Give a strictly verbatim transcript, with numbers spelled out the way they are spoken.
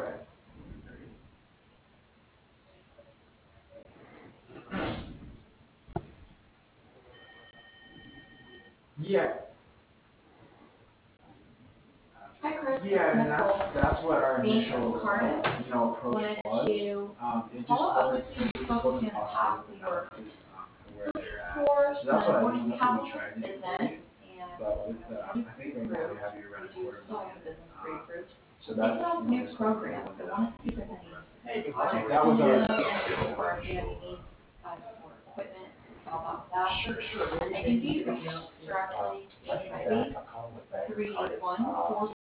Hi, Chris. Yeah, it's and Nicole. that's that's what our Being initial incarnate, you know approach wanted was. To um, it just follow up with you. We spoke with you in the past. We were looking for so some working capital for the business, and but with the, I think we have you around we do still have the business pre-approved. So that's taking on some new programs. So I want to see if there's any projects that was our or if you have any needs uh, for equipment to help out with that. Sure, sure. I can do you reach directly to H I B three eight one four